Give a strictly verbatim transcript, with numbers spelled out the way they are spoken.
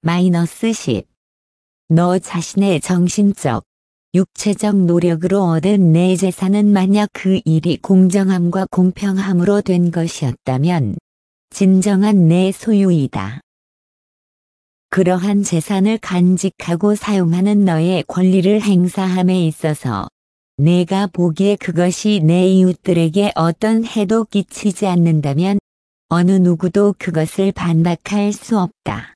마이너스 십. 너 자신의 정신적, 육체적 노력으로 얻은 내 재산은 만약 그 일이 공정함과 공평함으로 된 것이었다면 진정한 내 소유이다. 그러한 재산을 간직하고 사용하는 너의 권리를 행사함에 있어서 내가 보기에 그것이 내 이웃들에게 어떤 해도 끼치지 않는다면 어느 누구도 그것을 반박할 수 없다.